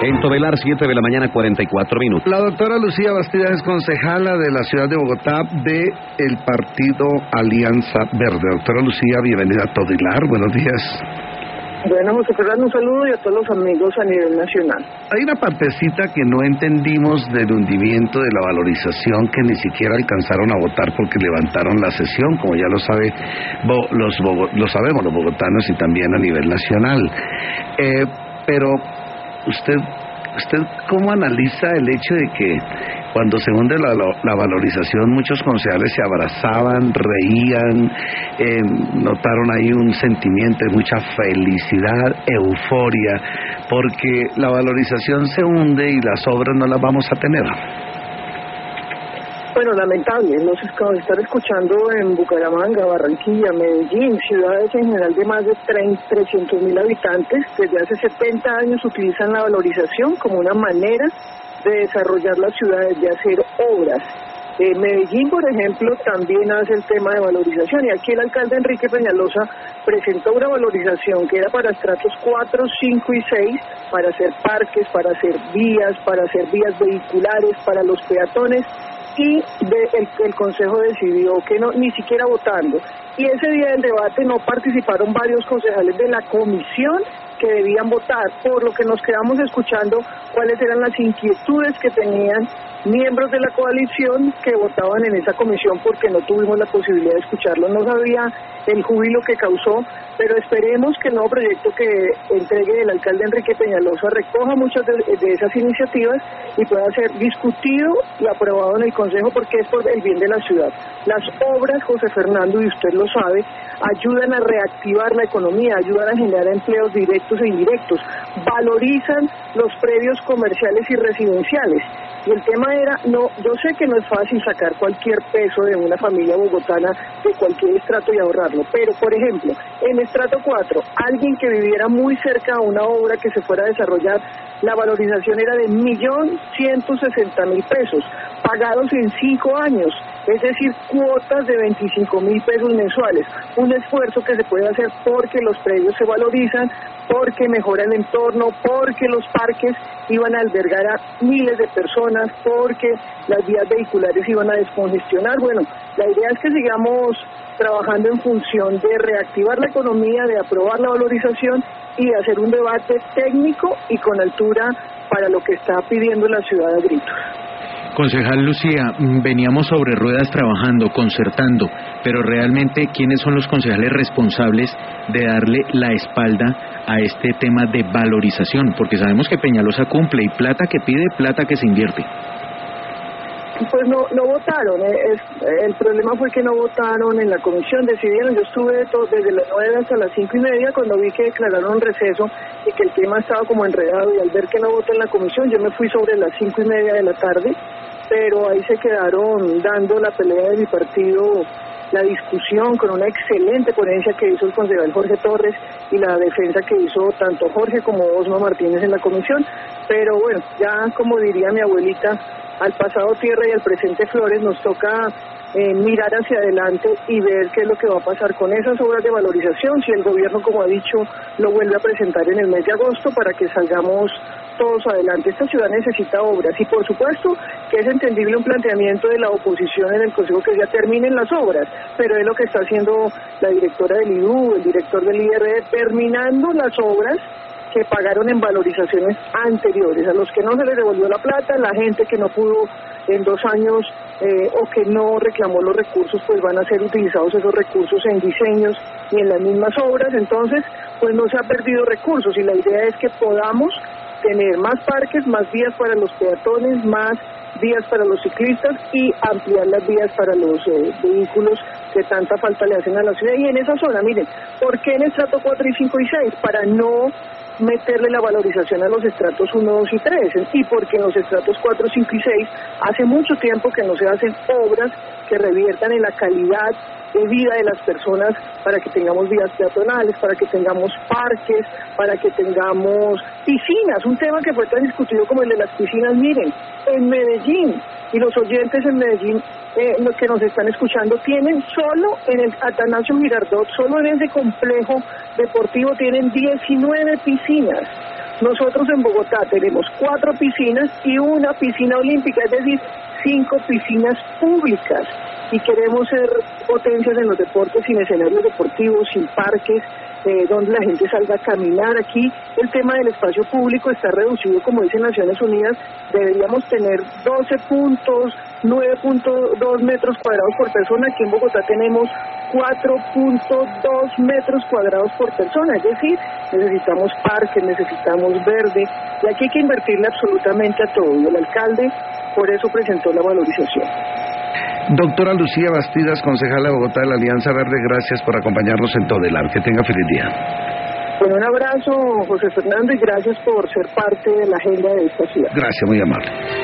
En Tobelar, 7 de la mañana, 44 minutos. La doctora Lucía Bastida es concejala de la ciudad de Bogotá de el partido Alianza Verde. Doctora Lucía, bienvenida a Tobelar, buenos días. Bueno, José Fernando, un saludo y a todos los amigos a nivel nacional. Hay una partecita que no entendimos del hundimiento de la valorización, que ni siquiera alcanzaron a votar porque levantaron la sesión, como ya lo sabe, lo sabemos los bogotanos y también a nivel nacional. Pero usted ¿cómo analiza el hecho de que cuando se hunde la valorización muchos concejales se abrazaban, reían, notaron ahí un sentimiento de mucha felicidad, euforia, porque la valorización se hunde y las obras no las vamos a tener? Bueno, lamentable, nos están escuchando en Bucaramanga, Barranquilla, Medellín, ciudades en general de más de 300.000 habitantes. Desde hace 70 años utilizan la valorización como una manera de desarrollar las ciudades, de hacer obras. Medellín, por ejemplo, también hace el tema de valorización, y aquí el alcalde Enrique Peñalosa presentó una valorización que era para estratos 4, 5 y 6, para hacer parques, para hacer vías vehiculares, para los peatones, y el Consejo decidió que no, ni siquiera votando. Y ese día del debate no participaron varios concejales de la comisión que debían votar, por lo que nos quedamos escuchando cuáles eran las inquietudes que tenían miembros de la coalición que votaban en esa comisión, porque no tuvimos la posibilidad de escucharlo. No sabía el júbilo que causó, pero esperemos que el nuevo proyecto que entregue el alcalde Enrique Peñalosa recoja muchas de esas iniciativas y pueda ser discutido y aprobado en el Consejo, porque es por el bien de la ciudad. Las obras, José Fernando, y usted lo sabe, ayudan a reactivar la economía, ayudan a generar empleos directos e indirectos, valorizan los predios comerciales y residenciales. Y el tema era, yo sé que no es fácil sacar cualquier peso de una familia bogotana de cualquier estrato y ahorrarlo, pero por ejemplo, en estrato 4, alguien que viviera muy cerca a una obra que se fuera a desarrollar, la valorización era de 1.160.000 pesos, pagados en 5 años, es decir, cuotas de 25.000 pesos mensuales, un esfuerzo que se puede hacer porque los predios se valorizan, porque mejora el entorno, porque los parques iban a albergar a miles de personas, porque las vías vehiculares iban a descongestionar. Bueno, la idea es que sigamos trabajando en función de reactivar la economía, de aprobar la valorización y de hacer un debate técnico y con altura para lo que está pidiendo la ciudad a gritos. Concejal Lucía, veníamos sobre ruedas trabajando, concertando, pero realmente, ¿quiénes son los concejales responsables de darle la espalda a este tema de valorización? Porque sabemos que Peñalosa cumple, y plata que pide, plata que se invierte. Pues no votaron, el problema fue que no votaron en la comisión, decidieron. Yo estuve desde las 9 hasta las 5:30 cuando vi que declararon receso y que el tema estaba como enredado, y al ver que no votó en la comisión, yo me fui sobre las 5:30 de la tarde, pero ahí se quedaron dando la pelea de mi partido, la discusión con una excelente ponencia que hizo el concejal Jorge Torres y la defensa que hizo tanto Jorge como Osma Martínez en la comisión. Pero bueno, ya como diría mi abuelita, al pasado tierra y al presente flores, nos toca mirar hacia adelante y ver qué es lo que va a pasar con esas obras de valorización, si el gobierno, como ha dicho, lo vuelve a presentar en el mes de agosto para que salgamos todos adelante. Esta ciudad necesita obras y por supuesto que es entendible un planteamiento de la oposición en el Consejo que ya terminen las obras, pero es lo que está haciendo la directora del IDU, el director del IRD, terminando las obras que pagaron en valorizaciones anteriores, a los que no se les devolvió la plata, la gente que no pudo en 2 años o que no reclamó los recursos, pues van a ser utilizados esos recursos en diseños y en las mismas obras. Entonces pues no se ha perdido recursos, y la idea es que podamos tener más parques, más vías para los peatones, más vías para los ciclistas y ampliar las vías para los vehículos que tanta falta le hacen a la ciudad. Y en esa zona, miren, ¿por qué en estrato 4 y 5 y 6? Para no meterle la valorización a los estratos 1, 2 y 3, y porque en los estratos 4, 5 y 6 hace mucho tiempo que no se hacen obras que reviertan en la calidad de vida de las personas, para que tengamos vías peatonales, para que tengamos parques, para que tengamos piscinas, un tema que fue tan discutido como el de las piscinas. Miren, en Medellín, y los oyentes en Medellín los que nos están escuchando, tienen solo en el Atanasio Girardot, solo en ese complejo deportivo tienen 19 piscinas. Nosotros en Bogotá tenemos 4 piscinas y una piscina olímpica, es decir, 5 piscinas públicas, y queremos ser potencias en los deportes, sin escenarios deportivos, sin parques, donde la gente salga a caminar. Aquí el tema del espacio público está reducido, como dice Naciones Unidas, deberíamos tener 12 puntos, 9.2 metros cuadrados por persona. Aquí en Bogotá tenemos 4.2 metros cuadrados por persona, es decir, necesitamos parques, necesitamos verde, y aquí hay que invertirle absolutamente a todo, y el alcalde por eso presentó la valorización. Doctora Lucía Bastidas, concejala de Bogotá de la Alianza Verde, gracias por acompañarnos en Todelar. Que tenga feliz día. Bueno, un abrazo, José Fernando, y gracias por ser parte de la agenda de esta ciudad. Gracias, muy amable.